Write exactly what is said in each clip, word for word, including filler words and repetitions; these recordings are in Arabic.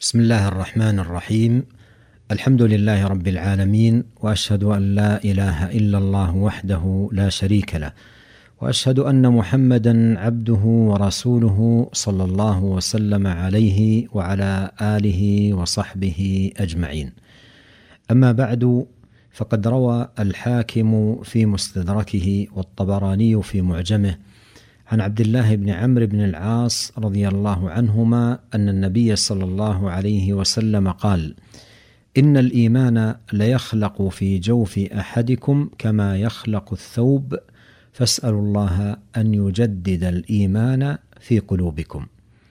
بسم الله الرحمن الرحيم. الحمد لله رب العالمين، وأشهد أن لا إله إلا الله وحده لا شريك له، وأشهد أن محمدا عبده ورسوله صلى الله وسلم عليه وعلى آله وصحبه أجمعين. أما بعد، فقد روى الحاكم في مستدركه والطبراني في معجمه عن عبد الله بن عمرو بن العاص رضي الله عنهما أن النبي صلى الله عليه وسلم قال: إن الإيمان ليخلق في جوف أحدكم كما يخلق الثوب، فاسألوا الله أن يجدد الإيمان في قلوبكم.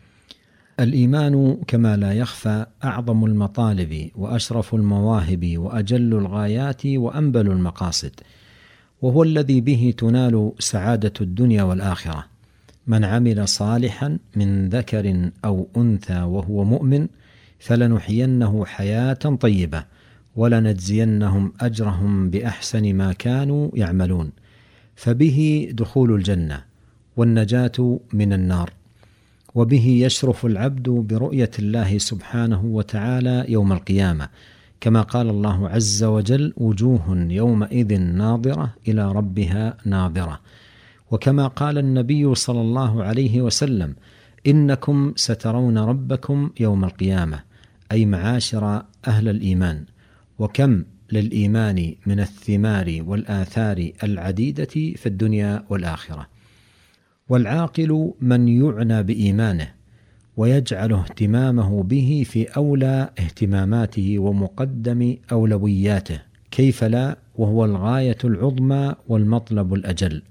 الإيمان كما لا يخفى أعظم المطالب وأشرف المواهب وأجل الغايات وأنبل المقاصد، وهو الذي به تنال سعادة الدنيا والآخرة. من عمل صالحا من ذكر أو أنثى وهو مؤمن فلنحيينه حياة طيبة ولنجزينهم أجرهم بأحسن ما كانوا يعملون، فبه دخول الجنة والنجاة من النار، وبه يشرف العبد برؤية الله سبحانه وتعالى يوم القيامة، كما قال الله عز وجل: وجوه يومئذ ناظرة إلى ربها ناظرة. وكما قال النبي صلى الله عليه وسلم: إنكم سترون ربكم يوم القيامة، أي معاشر أهل الإيمان. وكم للإيمان من الثمار والآثار العديدة في الدنيا والآخرة. والعاقل من يعنى بإيمانه ويجعل اهتمامه به في أولى اهتماماته ومقدم أولوياته، كيف لا، وهو الغاية العظمى والمطلب الأجل.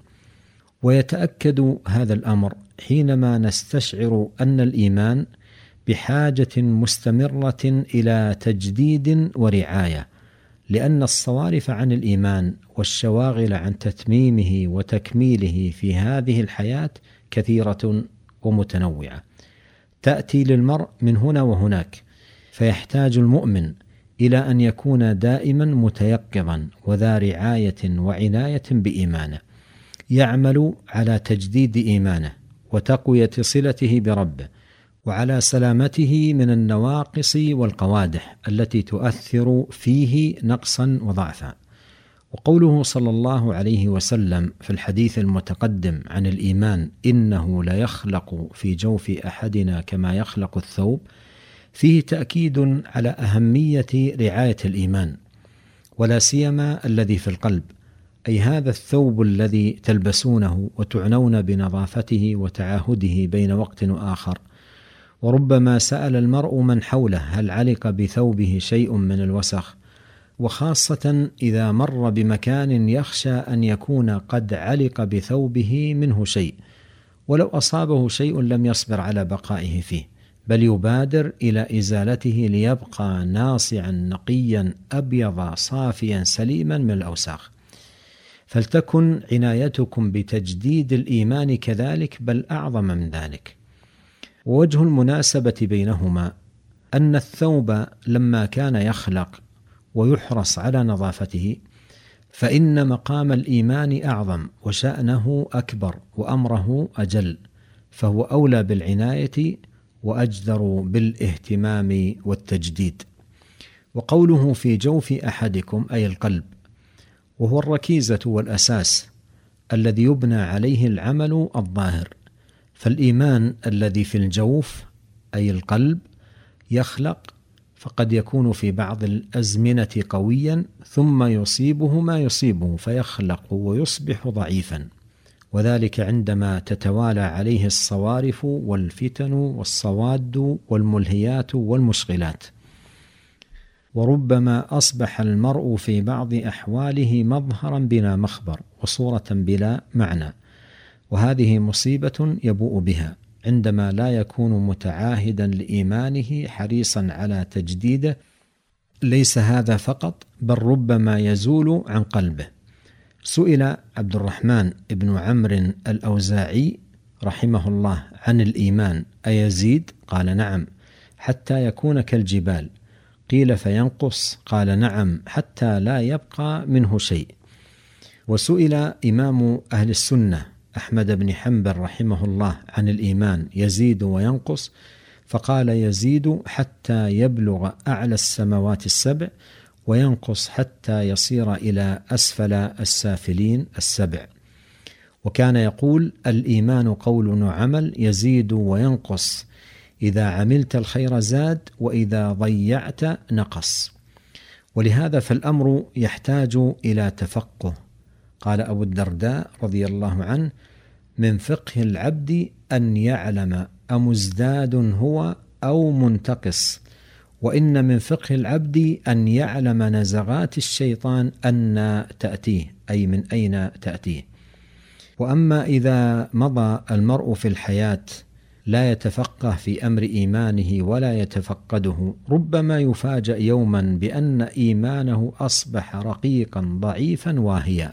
ويتأكد هذا الأمر حينما نستشعر أن الإيمان بحاجة مستمرة إلى تجديد ورعاية، لأن الصوارف عن الإيمان والشواغل عن تتميمه وتكميله في هذه الحياة كثيرة ومتنوعة، تأتي للمرء من هنا وهناك، فيحتاج المؤمن إلى أن يكون دائما متيقظا وذا رعاية وعناية بإيمانه، يعمل على تجديد إيمانه وتقوية صلته بربه، وعلى سلامته من النواقص والقوادح التي تؤثر فيه نقصا وضعفا. وقوله صلى الله عليه وسلم في الحديث المتقدم عن الإيمان: إنه ليخلق في جوف أحدنا كما يخلق الثوب، فيه تأكيد على أهمية رعاية الإيمان، ولا سيما الذي في القلب، أي هذا الثوب الذي تلبسونه وتعنون بنظافته وتعاهده بين وقت وآخر. وربما سأل المرء من حوله هل علق بثوبه شيء من الوسخ، وخاصة إذا مر بمكان يخشى أن يكون قد علق بثوبه منه شيء، ولو أصابه شيء لم يصبر على بقائه فيه، بل يبادر إلى إزالته ليبقى ناصعا نقيا أبيض صافيا سليما من الأوساخ. فلتكن عنايتكم بتجديد الإيمان كذلك، بل أعظم من ذلك. ووجه المناسبة بينهما أن الثوب لما كان يخلق ويحرص على نظافته، فإن مقام الإيمان أعظم وشأنه أكبر وأمره أجل، فهو أولى بالعناية وأجدر بالاهتمام والتجديد. وقوله في جوف أحدكم أي القلب، وهو الركيزة والأساس الذي يبنى عليه العمل الظاهر. فالإيمان الذي في الجوف أي القلب يخلق، فقد يكون في بعض الأزمنة قويا ثم يصيبه ما يصيبه فيخلق ويصبح ضعيفا، وذلك عندما تتوالى عليه الصوارف والفتن والصواد والملهيات والمشغلات. وربما أصبح المرء في بعض أحواله مظهرا بلا مخبر وصورة بلا معنى، وهذه مصيبة يبوء بها عندما لا يكون متعاهدا لإيمانه حريصا على تجديده. ليس هذا فقط، بل ربما يزول عن قلبه. سئل عبد الرحمن بن عمرو الأوزاعي رحمه الله عن الإيمان: أيزيد؟ قال: نعم، حتى يكون كالجبال. قيل: فينقص؟ قال: نعم، حتى لا يبقى منه شيء. وسئل إمام أهل السنة أحمد بن حنبل رحمه الله عن الإيمان: يزيد وينقص؟ فقال يزيد حتى يبلغ أعلى السماوات السبع، وينقص حتى يصير إلى أسفل السافلين السبع. وكان يقول: الإيمان قول وعمل يزيد وينقص، إذا عملت الخير زاد وإذا ضيعت نقص. ولهذا فالأمر يحتاج إلى تفقه. قال أبو الدرداء رضي الله عنه: من فقه العبد أن يعلم أمزداد هو أو منتقص، وإن من فقه العبد أن يعلم نزغات الشيطان أن تأتيه، أي من أين تأتيه. وأما إذا مضى المرء في الحياة لا يتفقه في أمر إيمانه ولا يتفقده، ربما يفاجأ يوما بأن إيمانه أصبح رقيقا ضعيفا واهيا،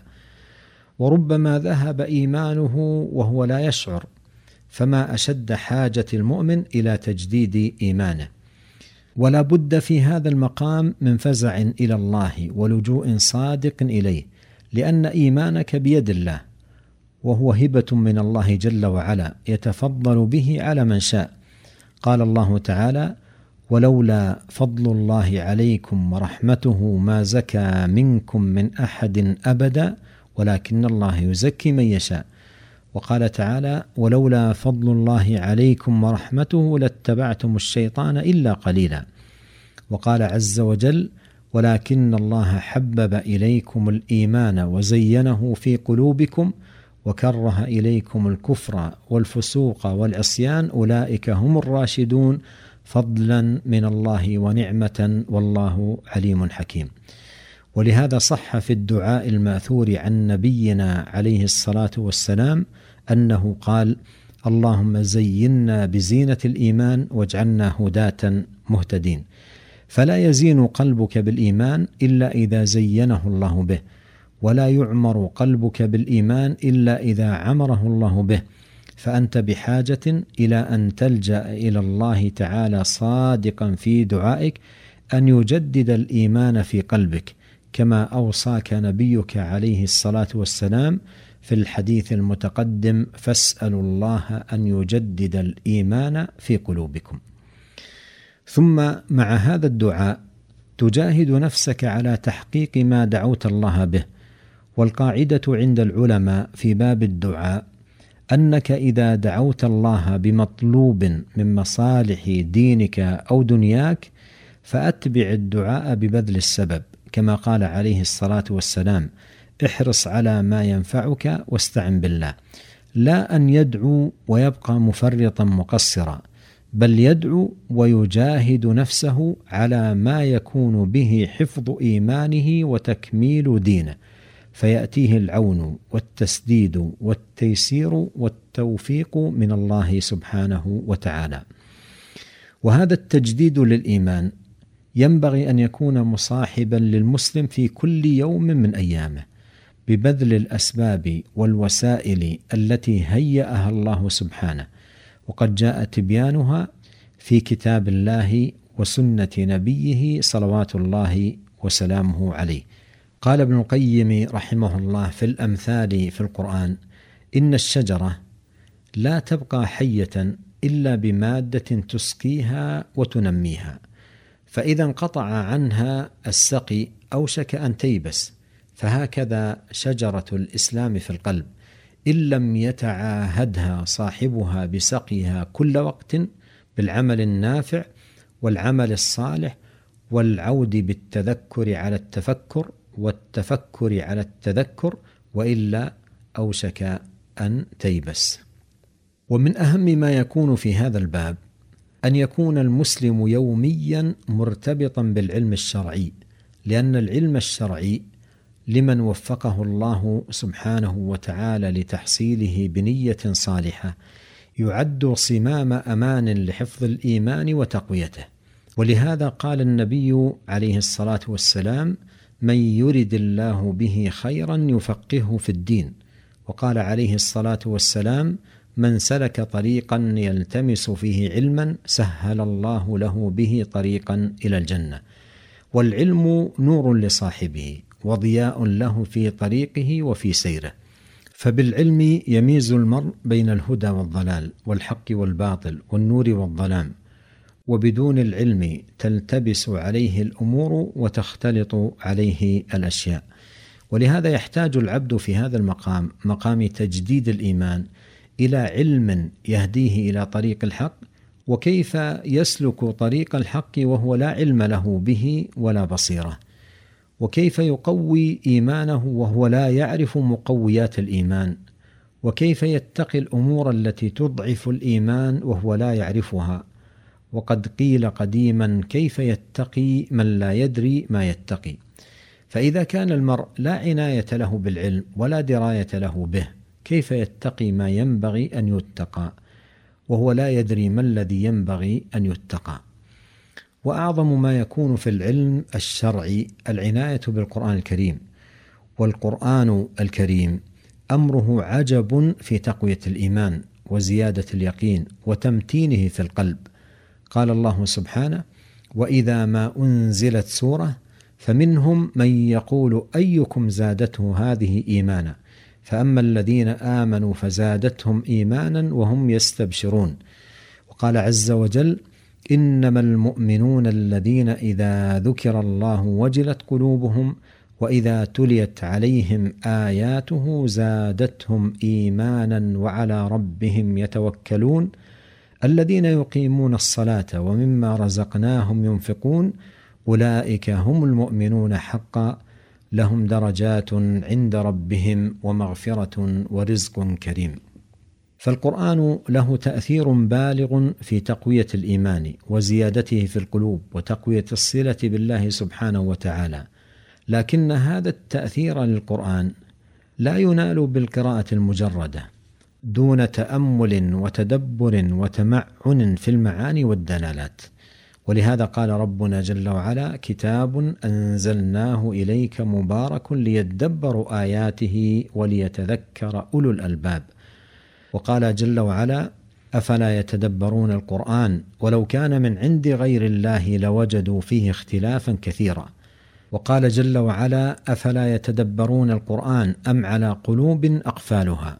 وربما ذهب إيمانه وهو لا يشعر. فما أشد حاجة المؤمن إلى تجديد إيمانه. ولا بد في هذا المقام من فزع إلى الله ولجوء صادق إليه، لأن إيمانك بيد الله، وهو هبة من الله جل وعلا يتفضل به على من شاء. قال الله تعالى: ولولا فضل الله عليكم ورحمته ما زكى منكم من أحد أبدا ولكن الله يزكي من يشاء. وقال تعالى: ولولا فضل الله عليكم ورحمته لاتبعتم الشيطان إلا قليلا. وقال عز وجل: ولكن الله حبب إليكم الإيمان وزينه في قلوبكم وكره إليكم الكفر والفسوق والعصيان أولئك هم الراشدون فضلا من الله ونعمة والله عليم حكيم. ولهذا صح في الدعاء الماثور عن نبينا عليه الصلاة والسلام أنه قال: اللهم زينا بزينة الإيمان واجعلنا هداة مهتدين. فلا يزين قلبك بالإيمان إلا إذا زينه الله به، ولا يعمر قلبك بالإيمان إلا إذا عمره الله به. فأنت بحاجة إلى أن تلجأ إلى الله تعالى صادقا في دعائك أن يجدد الإيمان في قلبك، كما أوصاك نبيك عليه الصلاة والسلام في الحديث المتقدم: فاسألوا الله أن يجدد الإيمان في قلوبكم. ثم مع هذا الدعاء تجاهد نفسك على تحقيق ما دعوت الله به. والقاعدة عند العلماء في باب الدعاء أنك إذا دعوت الله بمطلوب من مصالح دينك أو دنياك فأتبع الدعاء ببذل السبب، كما قال عليه الصلاة والسلام: احرص على ما ينفعك واستعن بالله. لا أن يدعو ويبقى مفرطا مقصرا، بل يدعو ويجاهد نفسه على ما يكون به حفظ إيمانه وتكميل دينه، فيأتيه العون والتسديد والتيسير والتوفيق من الله سبحانه وتعالى. وهذا التجديد للإيمان ينبغي أن يكون مصاحبا للمسلم في كل يوم من أيامه ببذل الأسباب والوسائل التي هيأها الله سبحانه، وقد جاء تبيانها في كتاب الله وسنة نبيه صلوات الله وسلامه عليه. قال ابن القيم رحمه الله في الأمثال في القرآن: إن الشجرة لا تبقى حية إلا بمادة تسقيها وتنميها، فإذا انقطع عنها السقي أوشك أن تيبس. فهكذا شجرة الإسلام في القلب، إن لم يتعاهدها صاحبها بسقيها كل وقت بالعمل النافع والعمل الصالح والعود بالتذكر على التفكر والتفكر على التذكر، وإلا أوشك أن تيبس. ومن أهم ما يكون في هذا الباب أن يكون المسلم يوميا مرتبطا بالعلم الشرعي، لأن العلم الشرعي لمن وفقه الله سبحانه وتعالى لتحصيله بنية صالحة يعد صمام أمان لحفظ الإيمان وتقويته. ولهذا قال النبي عليه الصلاة والسلام: من يرد الله به خيرا يفقهه في الدين. وقال عليه الصلاة والسلام: من سلك طريقا يلتمس فيه علما سهل الله له به طريقا إلى الجنة. والعلم نور لصاحبه وضياء له في طريقه وفي سيره، فبالعلم يميز المرء بين الهدى والضلال والحق والباطل والنور والظلام. وبدون العلم تلتبس عليه الأمور وتختلط عليه الأشياء. ولهذا يحتاج العبد في هذا المقام، مقام تجديد الإيمان، إلى علم يهديه إلى طريق الحق، وكيف يسلك طريق الحق وهو لا علم له به ولا بصيرة، وكيف يقوي إيمانه وهو لا يعرف مقويات الإيمان، وكيف يتقي الأمور التي تضعف الإيمان وهو لا يعرفها. وقد قيل قديما: كيف يتقي من لا يدري ما يتقي؟ فإذا كان المرء لا عناية له بالعلم ولا دراية له به، كيف يتقي ما ينبغي أن يتقى وهو لا يدري ما الذي ينبغي أن يتقى؟ وأعظم ما يكون في العلم الشرعي العناية بالقرآن الكريم. والقرآن الكريم أمره عجب في تقوية الإيمان وزيادة اليقين وتمتينه في القلب. قال الله سبحانه: وإذا ما أنزلت سورة فمنهم من يقول أيكم زادته هذه إيمانا فأما الذين آمنوا فزادتهم إيمانا وهم يستبشرون. وقال عز وجل: إنما المؤمنون الذين إذا ذكر الله وجلت قلوبهم وإذا تليت عليهم آياته زادتهم إيمانا وعلى ربهم يتوكلون الذين يقيمون الصلاة ومما رزقناهم ينفقون أولئك هم المؤمنون حقا لهم درجات عند ربهم ومغفرة ورزق كريم. فالقرآن له تأثير بالغ في تقوية الإيمان وزيادته في القلوب وتقوية الصلة بالله سبحانه وتعالى، لكن هذا التأثير للقرآن لا ينال بالقراءة المجردة دون تأمل وتدبر وتمعن في المعاني والدلالات. ولهذا قال ربنا جل وعلا: كتاب أنزلناه إليك مبارك ليدبروا آياته وليتذكر أولو الألباب. وقال جل وعلا: أفلا يتدبرون القرآن ولو كان من عند غير الله لوجدوا فيه اختلافا كثيرا. وقال جل وعلا: أفلا يتدبرون القرآن أم على قلوب أقفالها.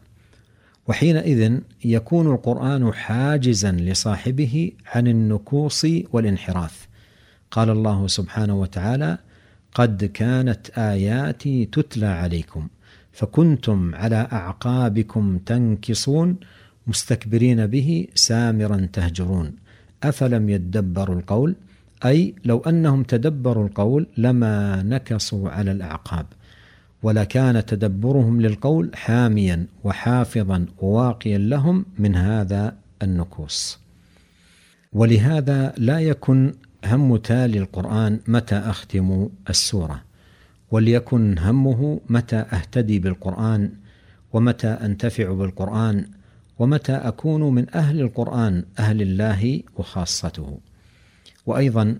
وحينئذ يكون القرآن حاجزا لصاحبه عن النكوص والانحراف. قال الله سبحانه وتعالى: قد كانت آياتي تتلى عليكم فكنتم على أعقابكم تنكصون مستكبرين به سامرا تهجرون أفلم يدبروا القول، أي لو أنهم تدبروا القول لما نكصوا على الأعقاب، ولكان تدبرهم للقول حاميا وحافظا وواقيا لهم من هذا النكوص. ولهذا لا يكن هم تالي القرآن متى أختم السورة، وليكن همه متى أهتدي بالقرآن، ومتى أنتفع بالقرآن، ومتى أكون من أهل القرآن أهل الله وخاصته. وأيضا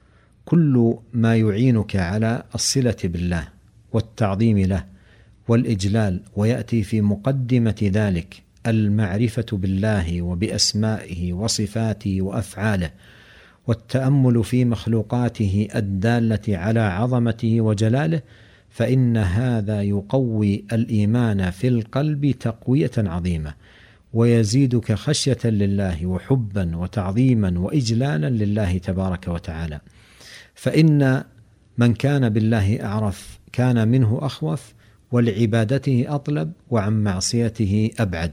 كل ما يعينك على الصلة بالله والتعظيم له والإجلال، ويأتي في مقدمة ذلك المعرفة بالله وبأسمائه وصفاته وأفعاله، والتأمل في مخلوقاته الدالة على عظمته وجلاله، فإن هذا يقوي الإيمان في القلب تقوية عظيمة، ويزيدك خشية لله وحبا وتعظيما وإجلالا لله تبارك وتعالى. فإن من كان بالله أعرف كان منه أخوف، ولعبادته أطلب، وعن معصيته أبعد.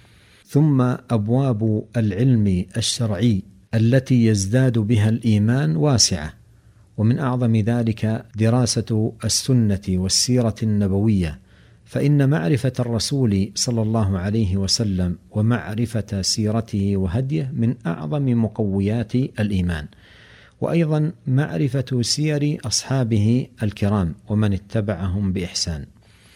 ثم أبواب العلم الشرعي التي يزداد بها الإيمان واسعة، ومن أعظم ذلك دراسة السنة والسيرة النبوية، فإن معرفة الرسول صلى الله عليه وسلم ومعرفة سيرته وهديه من أعظم مقويات الإيمان. وأيضا معرفة سير أصحابه الكرام ومن اتبعهم بإحسان.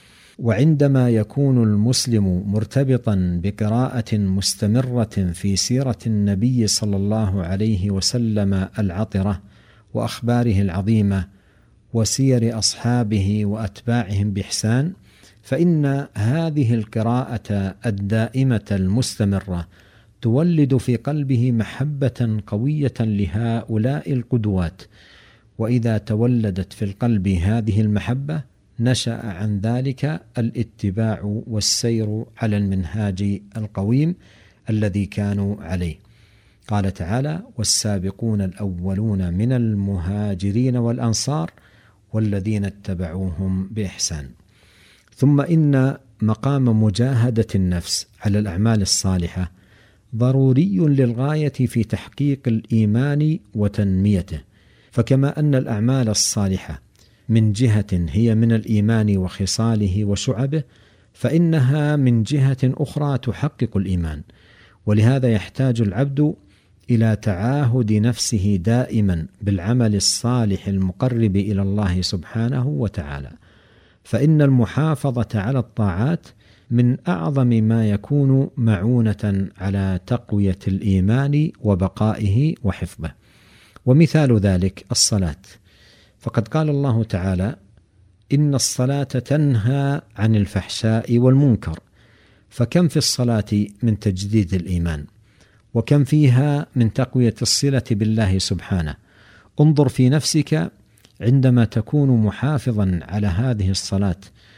وعندما يكون المسلم مرتبطا بقراءة مستمرة في سيرة النبي صلى الله عليه وسلم العطرة وأخباره العظيمة وسير أصحابه وأتباعهم بإحسان، فإن هذه القراءة الدائمة المستمرة تولد في قلبه محبة قوية لهؤلاء القدوات. وإذا تولدت في القلب هذه المحبة نشأ عن ذلك الاتباع والسير على المنهاج القويم الذي كانوا عليه. قال تعالى: والسابقون الأولون من المهاجرين والأنصار والذين اتبعوهم بإحسان. ثم إن مقام مجاهدة النفس على الأعمال الصالحة ضروري للغاية في تحقيق الإيمان وتنميته، فكما أن الأعمال الصالحة من جهة هي من الإيمان وخصاله وشعبه، فإنها من جهة أخرى تحقق الإيمان. ولهذا يحتاج العبد إلى تعاهد نفسه دائما بالعمل الصالح المقرب إلى الله سبحانه وتعالى، فإن المحافظة على الطاعات من أعظم ما يكون معونة على تقوية الإيمان وبقائه وحفظه. ومثال ذلك الصلاة، فقد قال الله تعالى: إن الصلاة تنهى عن الفحشاء والمنكر. فكم في الصلاة من تجديد الإيمان، وكم فيها من تقوية الصلة بالله سبحانه. انظر في نفسك عندما تكون محافظا على هذه الصلاة،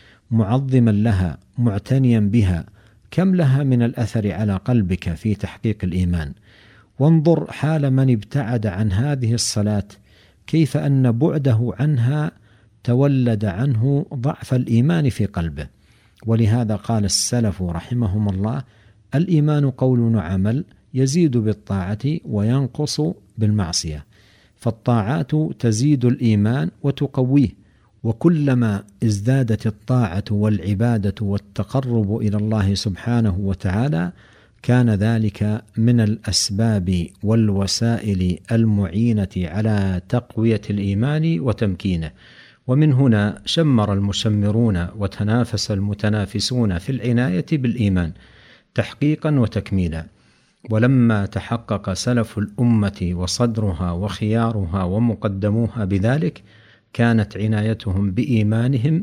معظما لها، معتنيا بها، كم لها من الأثر على قلبك في تحقيق الإيمان. وانظر حال من ابتعد عن هذه الصلاة، كيف أن بعده عنها تولد عنه ضعف الإيمان في قلبه. ولهذا قال السلف رحمهم الله: الإيمان قول وعمل، يزيد بالطاعة وينقص بالمعصية. فالطاعات تزيد الإيمان وتقويه، وكلما ازدادت الطاعة والعبادة والتقرب إلى الله سبحانه وتعالى كان ذلك من الأسباب والوسائل المعينة على تقوية الإيمان وتمكينه. ومن هنا شمر المشمرون وتنافس المتنافسون في العناية بالإيمان تحقيقا وتكميلا. ولما تحقق سلف الأمة وصدرها وخيارها ومقدموها بذلك، كانت عنايتهم بإيمانهم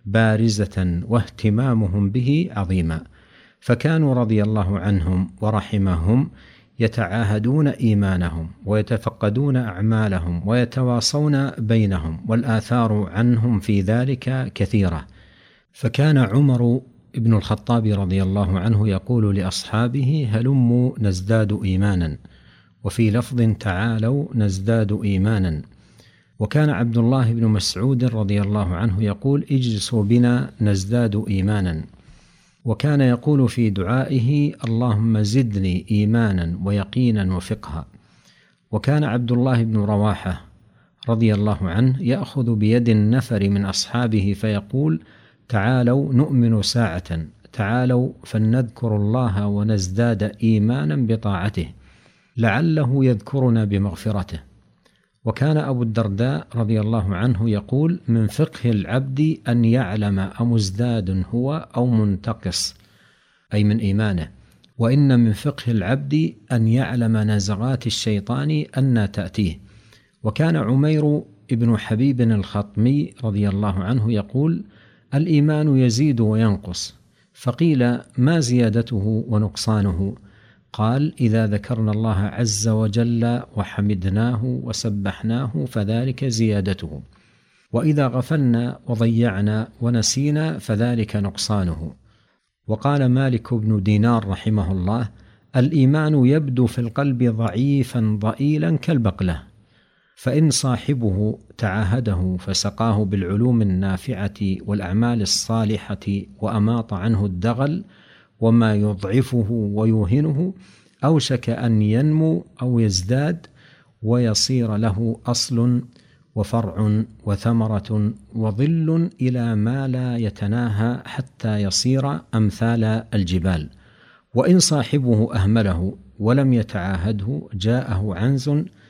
بارزة واهتمامهم به عظيما، فكانوا رضي الله عنهم ورحمهم يتعاهدون إيمانهم ويتفقدون أعمالهم ويتواصون بينهم، والآثار عنهم في ذلك كثيرة. فكان عمر ابن الخطاب رضي الله عنه يقول لأصحابه: هلموا نزداد إيمانا، وفي لفظ: تعالوا نزداد إيمانا. وكان عبد الله بن مسعود رضي الله عنه يقول: اجلسوا بنا نزداد إيمانا. وكان يقول في دعائه: اللهم زدني إيمانا ويقينا وفقها. وكان عبد الله بن رواحة رضي الله عنه يأخذ بيد النفر من أصحابه فيقول: تعالوا نؤمن ساعة، تعالوا فلنذكر الله ونزداد إيمانا بطاعته، لعله يذكرنا بمغفرته. وكان أبو الدرداء رضي الله عنه يقول: من فقه العبد أن يعلم أمزداد هو أو منتقص، أي من إيمانه. وإن من فقه العبد أن يعلم نزغات الشيطان أن تأتيه. وكان عمير ابن حبيب الخطمي رضي الله عنه يقول: الإيمان يزيد وينقص. فقيل: ما زيادته ونقصانه؟ قال: إذا ذكرنا الله عز وجل وحمدناه وسبحناه فذلك زيادته، وإذا غفلنا وضيعنا ونسينا فذلك نقصانه. وقال مالك بن دينار رحمه الله: الإيمان يبدو في القلب ضعيفا ضئيلا كالبقلة، فإن صاحبه تعاهده فسقاه بالعلوم النافعة والأعمال الصالحة وأماط عنه الدغل وما يضعفه ويوهنه، أوشك أن ينمو أو يزداد ويصير له أصل وفرع وثمرة وظل إلى ما لا يتناهى حتى يصير أمثال الجبال. وإن صاحبه أهمله ولم يتعاهده جاءه عنز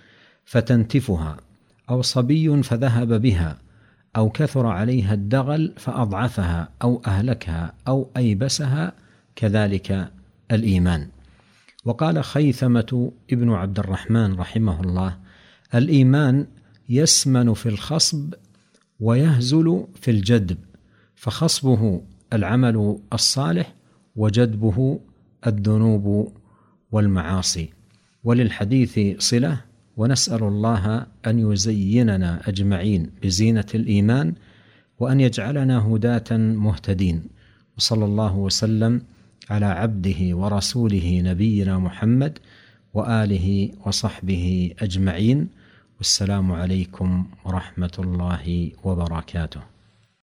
فتنتفها، أو صبي فذهب بها، أو كثر عليها الدغل فأضعفها أو أهلكها أو أيبسها، كذلك الإيمان. وقال خيثمة ابن عبد الرحمن رحمه الله: الإيمان يسمن في الخصب ويهزل في الجدب، فخصبه العمل الصالح وجدبه الذنوب والمعاصي. وللحديث صلة، ونسأل الله أن يزيننا أجمعين بزينة الإيمان، وأن يجعلنا هداة مهتدين. وصلى الله وسلم على عبده ورسوله نبينا محمد وآله وصحبه أجمعين، والسلام عليكم ورحمة الله وبركاته.